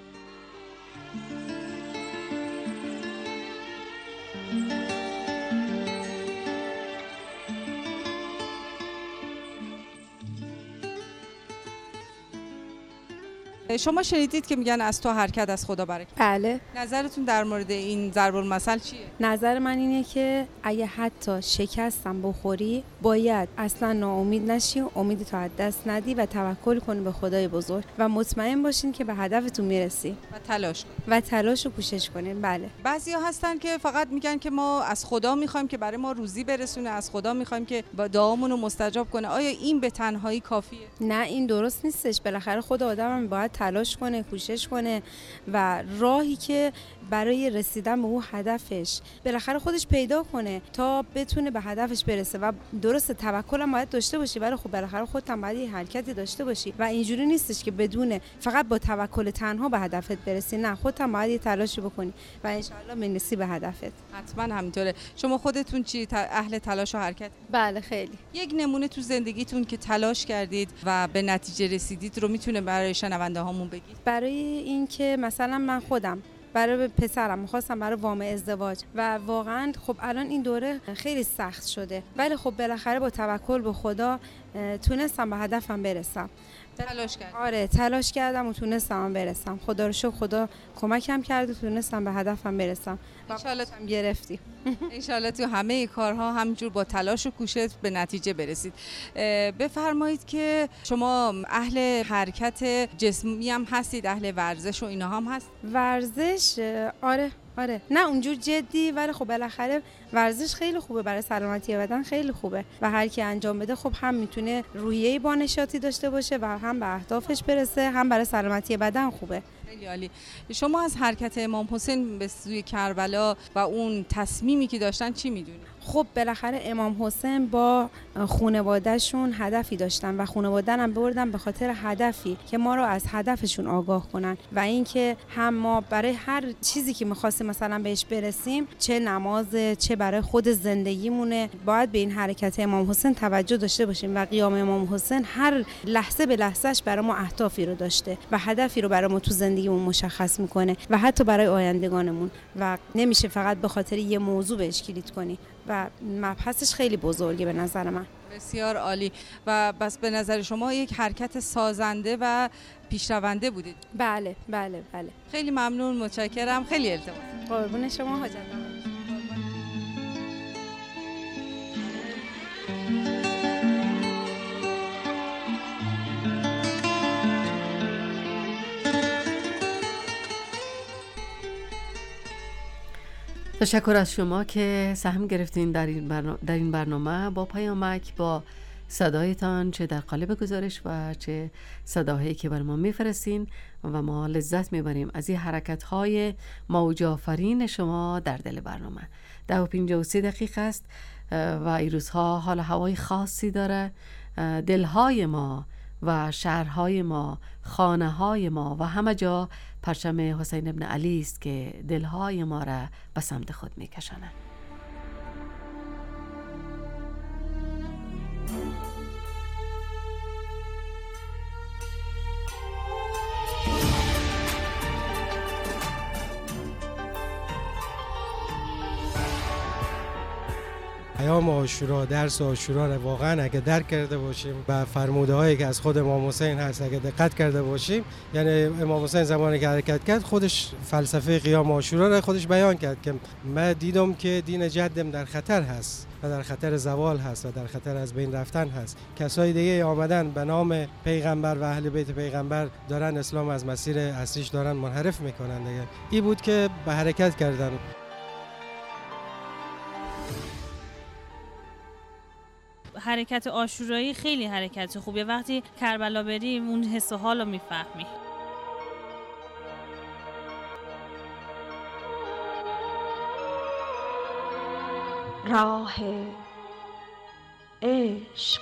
شما شنیدید که میگن از تو حرکت از خدا برکت؟ بله. نظرتون در مورد این ضرب المثل چیه؟ نظر من اینه که اگه حتی شکستم بخوری باید اصلا ناامید نشی و امید تو از دست ندی و توکل کنی به خدای بزرگ و مطمئن باشین که به هدفتون میرسی و تلاش کنید و تلاش و کوشش کنین. بله. بعضیا هستن که فقط میگن که ما از خدا میخوایم که برای ما روزی برسونه، از خدا میخوایم که با دعامون رو مستجاب کنه. آیا این به تنهایی کافیه؟ نه این درست نیستش. بالاخره خود آدم باید تلاش کنه، کوشش کنه و راهی که برای رسیدن به اون هدفش بالاخره خودش پیدا کنه تا بتونه به هدفش برسه. و درست توکل هم باید داشته باشی ولی خب بالاخره خودت هم باید یه حرکتی داشته باشی و اینجوری نیستش که بدون فقط با توکل تنها به هدفت برسی. نه خودت هم باید یه تلاشی بکنی و ان شاءالله میرسی به هدفت. حتما همینطوره. شما خودتون چی اهل تلاش و حرکت؟ بله خیلی. یک نمونه تو زندگیتون که تلاش کردید و به نتیجه رسیدید رو میتونه برای شنونده هامون بگید؟ برای اینکه مثلا من خودم برای پسرم می‌خواستم برای وام ازدواج و واقعا خب الان این دوره خیلی سخت شده ولی خب بالاخره با توکل به خدا تونستم به هدفم برسم. تلاش کردم. آره تلاش کردم و تونستم برسم. خدا رو شکر خدا کمکم کرد و تونستم به هدفم برسم. ان شاءالله هم گرفتی. ان شاءالله تو همه کارها همینجور با تلاش و کوشش به نتیجه برسید. بفرمایید که شما اهل حرکت جسمی هم هستید، اهل ورزش و اینا هم هست؟ ورزش آره آره نه اونجور جدی ولی خب بالاخره ورزش خیلی خوبه برای سلامتی بدن، خیلی خوبه و هر کی انجام بده خب هم میتونه روحیه بانشاطی داشته باشه و هم به اهدافش برسه هم برای سلامتی بدن خوبه. خیلی عالی. شما از حرکت امام حسین به سوی کربلا و اون تصمیمی که داشتن چی میدونید؟ خب بالاخره امام حسین با خانوادهشون هدفی داشتن و خانواده‌ام هم بردن به خاطر هدفی که ما رو از هدفشون آگاه کنن و اینکه هم ما برای هر چیزی که می‌خواستیم مثلا بهش برسیم، چه نماز، چه برای خود زندگیمونه، باید به این حرکت امام حسین توجه داشته باشیم و قیام امام حسین هر لحظه به لحظهش برای ما اهدافی رو داشته و هدفی رو برای ما تو زندگیمون مشخص میکنه و حتی برای آیندگانمون و نمیشه فقط به خاطر یه موضوع بهش کلید کنی و مبحثش خیلی بزرگه به نظر من. بسیار عالی. و بس به نظر شما یک حرکت سازنده و پیشرونده بودید؟ بله بله بله. خیلی ممنون، متشکرم، خیلی التماس. قربون شما حاجت. تشکر از شما که سهم گرفتین در این برنامه, در این برنامه با پیامک، با صدایتان، چه در قالب گزارش و چه صداهایی که بر ما میفرستین و ما لذت میبریم از این حرکت‌های موج آفرین شما در دل برنامه. ده و پنجاه و سه دقیقه است و این روزها حال هوای خاصی داره. دلهای ما و شهرهای ما، خانه‌های ما و همه جا پرچم حسین ابن علی است که دلهای ما را به سمت خود میکشانه. پیام عاشورا، درس عاشورا را واقعا اگه درک کرده باشیم و فرموده هایی که از خود امام حسین هست اگه دقت کرده باشیم، یعنی امام حسین زمانی که حرکت کرد خودش فلسفه قیام عاشورا را خودش بیان کرد که من دیدم که دین جدم در خطر هست و در خطر زوال هست و در خطر از بین رفتن هست. کسای دیگه آمدن به نام پیغمبر و اهل بیت پیغمبر دارن اسلام از مسیر اصلیش دارن منحرف میکنن دیگه. این بود که به حرکت کردن. حرکت عاشورایی خیلی حرکت خوبیه. وقتی کربلا بریم اون حس و حال رو میفهمی. راه عشق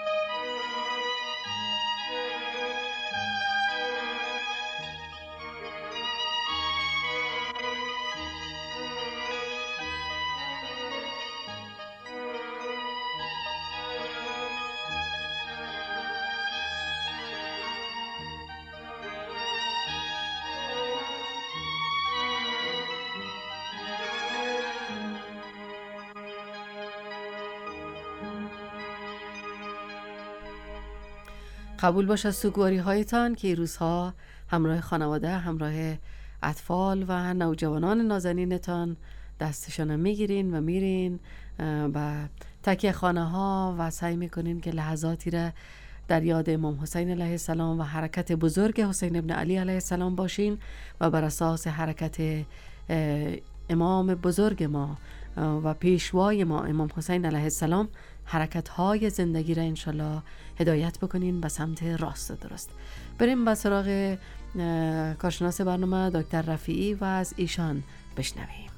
قبول باش از سوگواری هایتان که این روزها همراه خانواده، همراه اطفال و نوجوانان نازنینتان دستشان میگیرین و میرین و تکیه خانه ها و سعی میکنین که لحظاتی را در یاد امام حسین علیه السلام و حرکت بزرگ حسین ابن علی علیه السلام باشین و بر اساس حرکت امام بزرگ ما و پیشوای ما امام حسین علیه السلام حرکت های زندگی را انشالله هدایت بکنین به سمت راست و درست. بریم به سراغ کارشناس برنامه دکتر رفیعی و از ایشان بشنویم.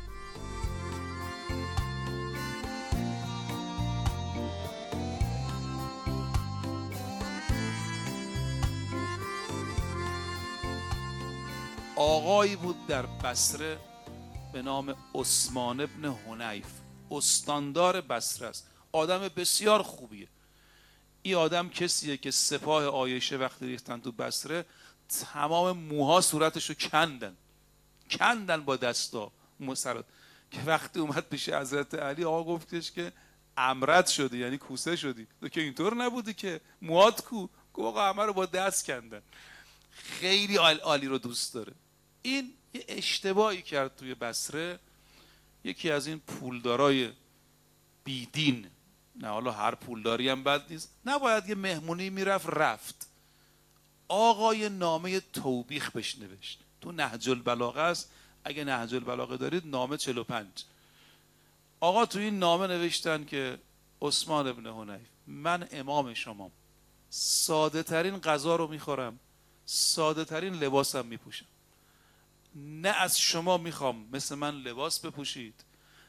آقایی بود در بصره به نام عثمان ابن حنیف، استاندار بصره است. آدم بسیار خوبیه. این آدم کسیه که سپاه عایشه وقتی ریختن تو بصره تمام موها صورتشو کندن کندن با دستا مسرات، که وقتی اومد پیش حضرت علی آقا گفتش که امرد شدی، یعنی کوسه شدی. تو که اینطور نبودی که موهات کو؟ گفت آقا همه رو با دست کندن. خیلی عالی رو دوست داره. این یه اشتباهی کرد توی بصره. یکی از این پولدارای بیدین، نه حالا هر پولداری هم بد نیست، نباید یه مهمونی میرفت رفت، آقای نامه توبیخ بهش نوشت. تو نهج البلاغه است، اگه نهج البلاغه دارید نامه چهل و پنج. آقا تو این نامه نوشتن که عثمان ابن حنیف، من امام شمام، ساده ترین غذا رو میخورم، ساده ترین لباسم میپوشم، نه از شما میخوام مثل من لباس بپوشید،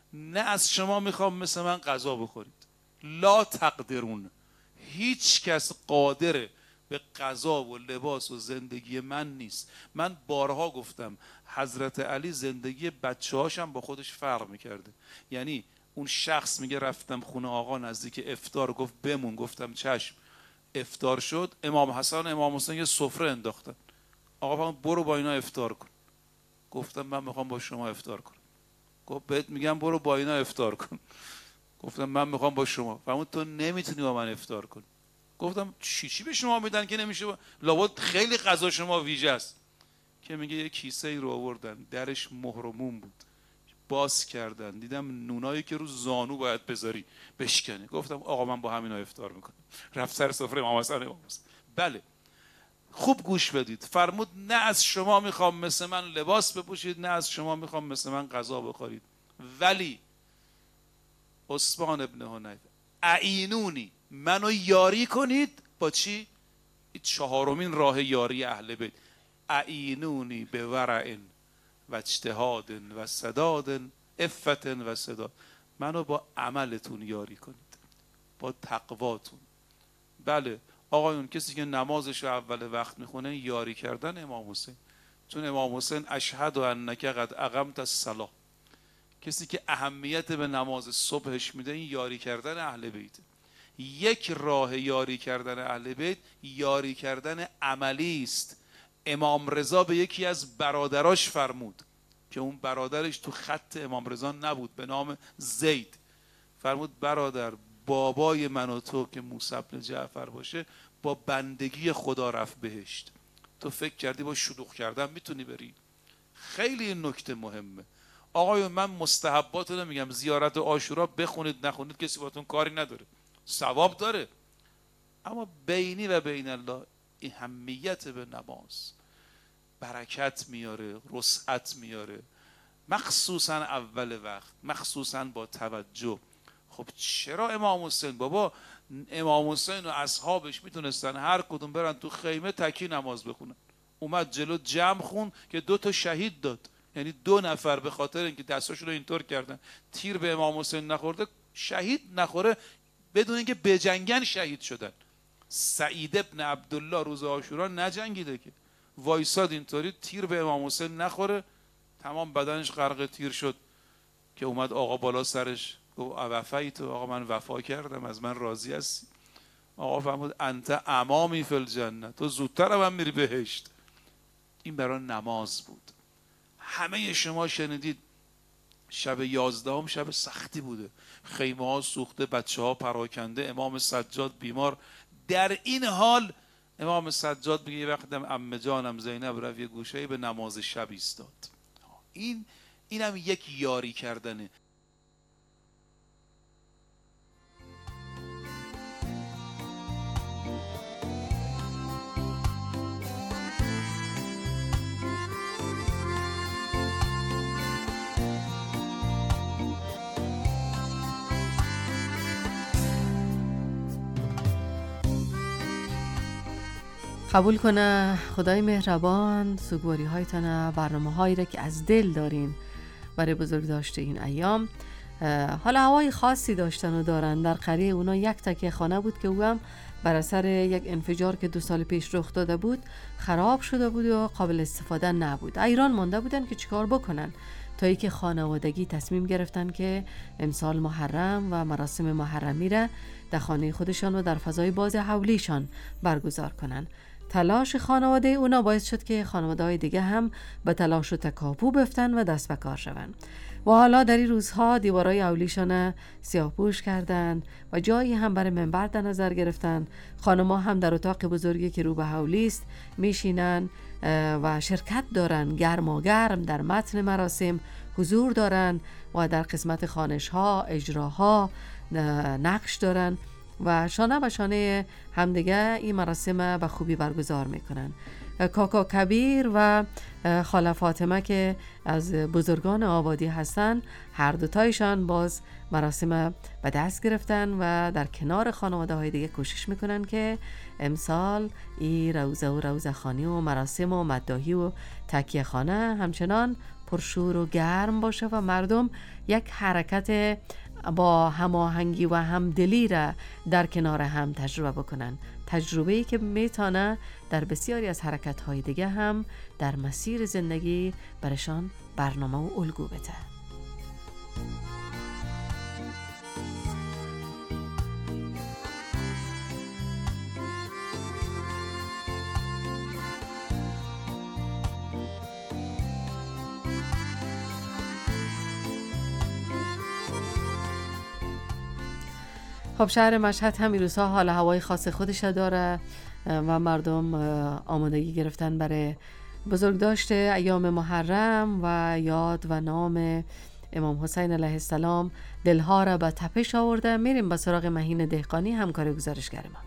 نه از شما میخوام مثل من غذا بخورید. لا تقدرون، هیچ کس قادر به غذا و لباس و زندگی من نیست. من بارها گفتم حضرت علی زندگی بچه هاشم با خودش فرق میکرده. یعنی اون شخص میگه رفتم خونه آقا نزدیک افطار، گفت بمون، گفتم چشم. افطار شد، امام حسن امام حسین یه سفره انداختن، آقا فرمود برو با اینا افطار کن. گفتم من میخوام با شما افطار کنم. گفت بهت میگم برو با اینا افطار کن. گفتم من میخوام با شما. فرمود تو نمیتونی با من افطار کنی. گفتم چی چی به شما میدن که نمیشه با... لابد خیلی غذا شما ویژه است. که میگه یه کیسه ای رو آوردن، درش مهرموم بود، باز کردن، دیدم نونایی که رو زانو باید بذاری بشکنه. گفتم آقا من با همینا افطار میکنم. رفت سر سفره امام حسن امام حسین. بله خوب گوش بدید. فرمود نه از شما میخوام مثل من لباس بپوشید، نه از شما میخوام مثل من غذا بخورید، ولی عثمان ابن حنیف اعینونی، منو یاری کنید. با چی؟ چهارمین راه یاری اهل بیت. اعینونی به ورع و اجتهاد و سداد عفت و سداد. منو با عملتون یاری کنید، با تقواتون. بله آقایون، کسی که نمازش اول وقت میخونه یاری کردن امام حسین، چون امام حسین اشهد انک قد اقمت الصلاه. کسی که اهمیت به نماز صبحش میده این یاری کردن اهل بیت. یک راه یاری کردن اهل بیت یاری کردن عملی است. امام رضا به یکی از برادراش فرمود که اون برادرش تو خط امام رضا نبود، به نام زید. فرمود برادر، بابای من و تو که موسی بن جعفر باشه با بندگی خدا رفت بهشت. تو فکر کردی با شلوغ کردن میتونی بری؟ خیلی این نکته مهمه. آقایون من مستحبات رو نمیگم، زیارت عاشورا بخونید نخونید کسی باتون کاری نداره، ثواب داره، اما بینی و بین الله اهمیت به نماز برکت میاره، رسعت میاره، مخصوصا اول وقت، مخصوصا با توجه. خب چرا امام حسین؟ بابا امام حسین و اصحابش میتونستن هر کدوم برن تو خیمه تکی نماز بخونن. اومد جلو جمع خون که دو تا شهید داد. یعنی دو نفر به خاطر اینکه دستاشون رو اینطور کردن تیر به امام حسین نخورده، شهید نخوره، بدون اینکه بجنگن شهید شدن. سعید ابن عبدالله روز عاشورا نجنگیده که، وایساد اینطوری تیر به امام حسین نخوره، تمام بدنش غرق تیر شد که اومد آقا بالا سرش گفت وفایت، آقا من وفا کردم، از من راضی هستی؟ آقا فرمود انت امامی فی الجنه، تو زودتر هم میری بهشت. این برای نماز بود. همه شما شنیدید شب یازدهم شب سختی بوده، خیمه ها سوخته، بچه ها پراکنده، امام سجاد بیمار. در این حال امام سجاد میگه یه وقتم عمه جانم زینب رفت یه گوشه‌ای به نماز شب ایستاد. این اینم یک یاری کردنه. قبول کنه خدای مهربان سوگواری هایتان، برنامه هایی را که از دل دارین برای بزرگ داشته این ایام. حالا هوای خاصی داشتن و دارن. در قریه اونا یک تکیه خانه بود که او هم بر اثر یک انفجار که دو سال پیش رخ داده بود خراب شده بود و قابل استفاده نبود. ایران مانده بودن که چیکار بکنن، تا ای که خانوادگی تصمیم گرفتن که امسال محرم و مراسم محرمی را در خانه خودشان و در فضای باز حولیشان برگزار کنن. تلاش خانواده اونا باعث شد که خانواده های دیگه هم به تلاش و تکاپو بفتن و دست به کار شوند. و حالا در این روزها دیوارای اولیشان سیاه‌پوش کردند و جایی هم برای منبر در نظر گرفتن. خانم‌ها هم در اتاق بزرگی که رو به حولی است میشینن و شرکت دارن، گرما گرم در متن مراسم حضور دارن و در قسمت خوانش‌ها، اجراها نقش دارن و شانه به شانه همدیگه این مراسم به خوبی برگزار میکنن. کاکا کبیر و خاله فاطمه که از بزرگان آبادی هستن، هر دوتایشان باز مراسم به دست گرفتن و در کنار خانواده های دیگه کوشش میکنن که امسال این روزه و روزه خانی و مراسم و مداحی و تکیه خانه همچنان پرشور و گرم باشه و مردم یک حرکت با هماهنگی و همدلی را در کنار هم تجربه بکنن. تجربه‌ای که میتونه در بسیاری از حرکت‌های دیگه هم در مسیر زندگی برشان برنامه و الگو بده. خب شهر مشهد همین روزها حال هوای خاص خودش داره و مردم آمادگی گرفتن برای بزرگداشت ایام محرم و یاد و نام امام حسین علیه السلام دلها را به تپش آورده. میریم به سراغ مهین دهقانی، همکار گزارشگر ما.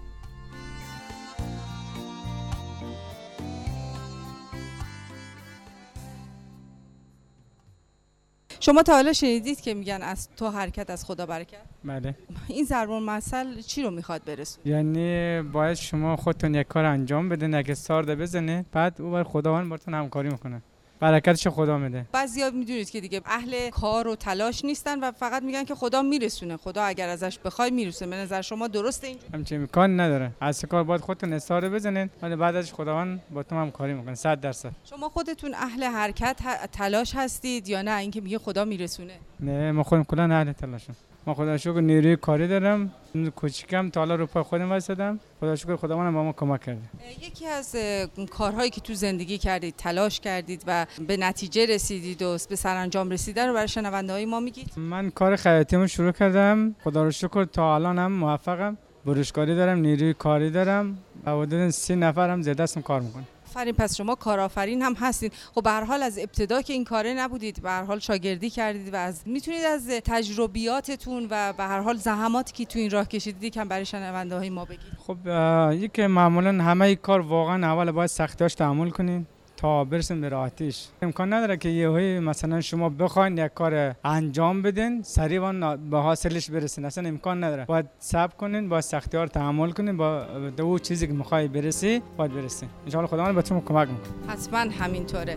شما تا حالا شنیدید که میگن از تو حرکت از خدا برکت؟ بله. این ضرب المثل چی رو میخواد برسونه؟ یعنی باید شما خودتون یک کار انجام بدین، یک استارت بزنه، بعد او بر خداوند براتون همکاری میکنه، برکتش خدا میده. بعضیا میدونید که دیگه اهل کار و تلاش نیستن و فقط میگن که خدا میرسونه، خدا اگر ازش بخوای میرسونه. به نظر شما درسته اینجوری؟ همچین امکان نداره. از کار باید خودتون استارت بزنید، ولی بعد ازش خداوند با هم کاری میکنه صد درصد. شما خودتون اهل حرکت تلاش هستید یا نه اینکه میگه خدا میرسونه؟ نه، ما خودم کلا اهل تلاشم. ما خدا شکر نیروی کاری دارم، کوچیکم تا حالا رو پای خودم وایسادم، خدا شکر خداوند با ما کمک کرده. یکی از کارهایی که تو زندگی کردید، تلاش کردید و به نتیجه رسیدید و به سرانجام رسیده رو برای شنونده‌های ما میگید؟ من کار خیاطیمو شروع کردم، خدا رو شکر تا الانم موفقم. بروشکاری دارم، نیروی کاری دارم، حدود سی نفرم زیاده هستم کار میکنم. آفرین، پس شما کارآفرین هم هستید. خب به هر حال از ابتدا که این کاره نبودید، به هر حال شاگردی کردید و از میتونید از تجربیاتتون و به هر حال زحماتی که تو این راه کشیدید یکم برای شنونده‌های ما بگید. خب یک معمولا همه کار واقعا اول باید سختیاش تحمل کنین تا برسیم به راحتیش. امکان نداره که یهویی مثلا شما بخواید یک کار انجام بدین سریعا به حاصلش برسین، اصلا امکان نداره. باید صبر کنین، باید سختی‌ها رو تحمل کنین، با دو چیزی که می‌خوای برسی باید برسین. ان شاء الله خداوند بهتون کمک می‌کنه. حتما همینطوره.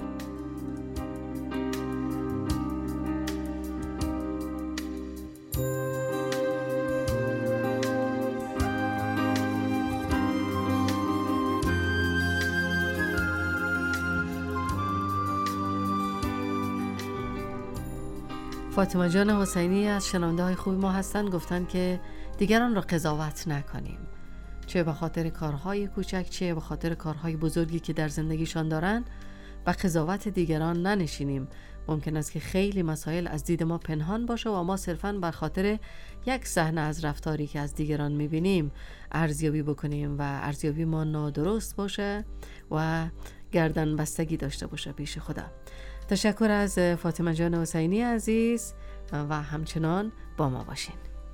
فاطمه جان حسینی از شنونده های خوب ما هستن، گفتن که دیگران را قضاوت نکنیم، چه به خاطر کارهای کوچک چه به خاطر کارهای بزرگی که در زندگیشان دارن، و قضاوت دیگران ننشینیم. ممکن است که خیلی مسائل از دید ما پنهان باشه و ما صرفاً بر خاطر یک صحنه از رفتاری که از دیگران میبینیم ارزیابی بکنیم و ارزیابی ما نادرست باشه و گردن بستگی داشته باشه پیش خدا. تشکر از فاطمه جان حسینی عزیز و همچنان با ما باشین.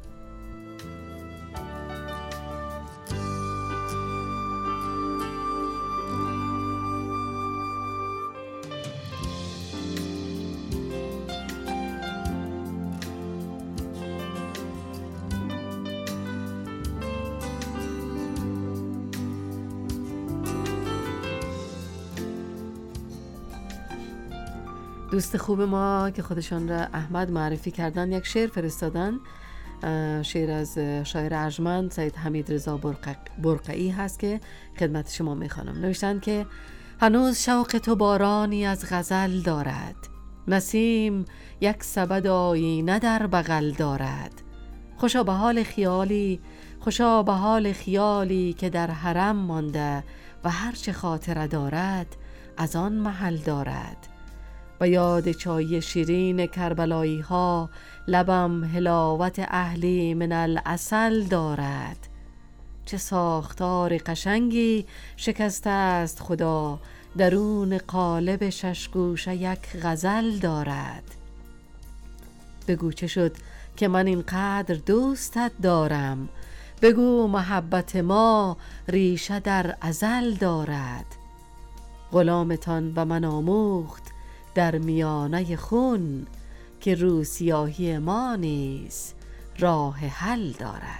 دوست خوب ما که خودشان را احمد معرفی کردن یک شعر فرستادن، شعر از شاعر ارجمند سید حمید رضا برقعی هست که خدمت شما میخوانم. نوشتن که هنوز شوق تو بارانی از غزل دارد، نسیم یک سبد آیینه در بغل دارد. خوشا به حال خیالی خوشا به حال خیالی که در حرم مانده و هرچه خاطره دارد از آن محل دارد. و یاد چای شیرین کربلایی ها لبم حلاوت اهلی من العسل دارد. چه ساختار قشنگی شکسته است خدا، درون قالب ششگوشه یک غزل دارد. بگو چه شد که من اینقدر دوستت دارم، بگو محبت ما ریشه در ازل دارد. غلامتان و من آموخت در میانه خون، که رو سیاهی ما نیز راه حل دارد.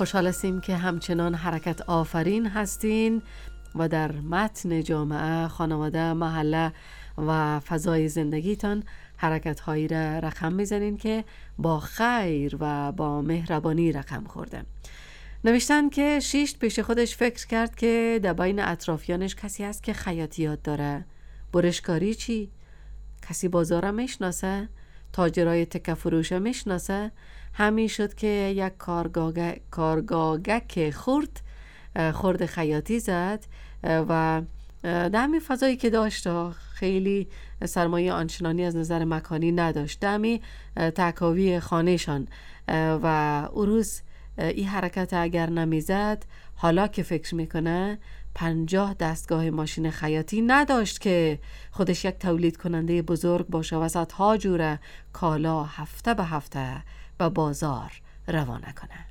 خوشحال هستیم که همچنان حرکت آفرین هستین و در متن جامعه، خانواده، محله و فضای زندگیتان حرکت هایی را رقم میزنین که با خیر و با مهربانی رقم خورده. نوشتن که شیشت پیش خودش فکر کرد که در بین اطرافیانش کسی هست که خیاطیات داره. برشکاری چی؟ کسی بازاره میشناسه؟ تاجرای تکه فروش میشناسه؟ همین شد که یک کارگاگک کارگاگک خورد خورد خیاطی زد و در همین فضایی که داشت خیلی سرمایه آنچنانی از نظر مکانی نداشت، دمی تکاوی خانهشان و او روز این حرکت اگر نمیزد، حالا که فکر میکنه پنجاه دستگاه ماشین خیاطی نداشت که خودش یک تولید کننده بزرگ باشه و صدها جور کالا هفته به هفته به بازار روانه کنه.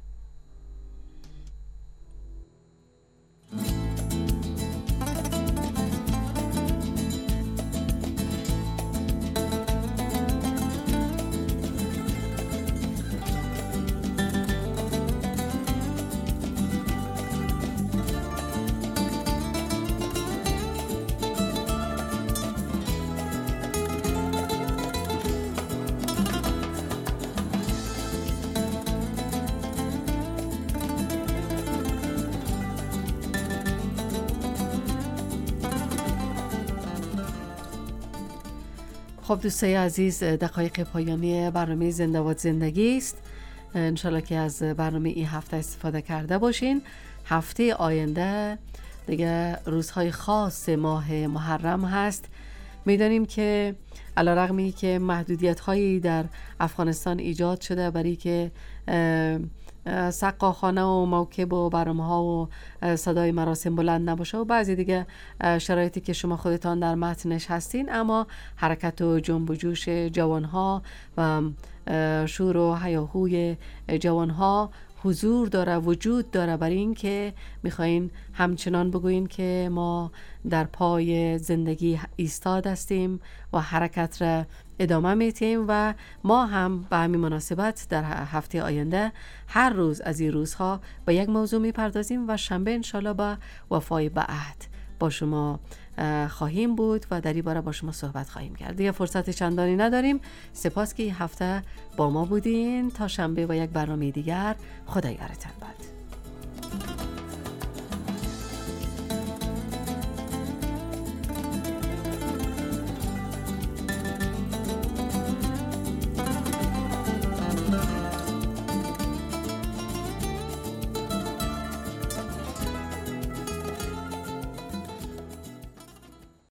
خب دوستای عزیز، دقایق پایانی برنامه زنده‌باد زندگی است. انشالله که از برنامه این هفته استفاده کرده باشین. هفته آینده دیگه روزهای خاص ماه محرم هست. میدانیم که علیرغمی که محدودیت هایی در افغانستان ایجاد شده برای که سقاخانه و موکب و برنامه ها و صدای مراسم بلند نباشه و بعضی دیگه شرایطی که شما خودتان در متنش هستین، اما حرکت و جنب و جوش جوان ها و شور و هیاهوی جوان ها حضور داره، وجود داره، برای این که میخواین همچنان بگوین که ما در پای زندگی ایستاد هستیم و حرکت را ادامه میتیم و ما هم به همین مناسبت در هفته آینده هر روز از این روزها به یک موضوع میپردازیم و شنبه انشالله با وفای به عهد با شما خواهیم بود و در این باره با شما صحبت خواهیم کرد. دیگه فرصت چندانی نداریم. سپاس که این هفته با ما بودین. تا شنبه و یک برنامه دیگر، خدا یارتان باد.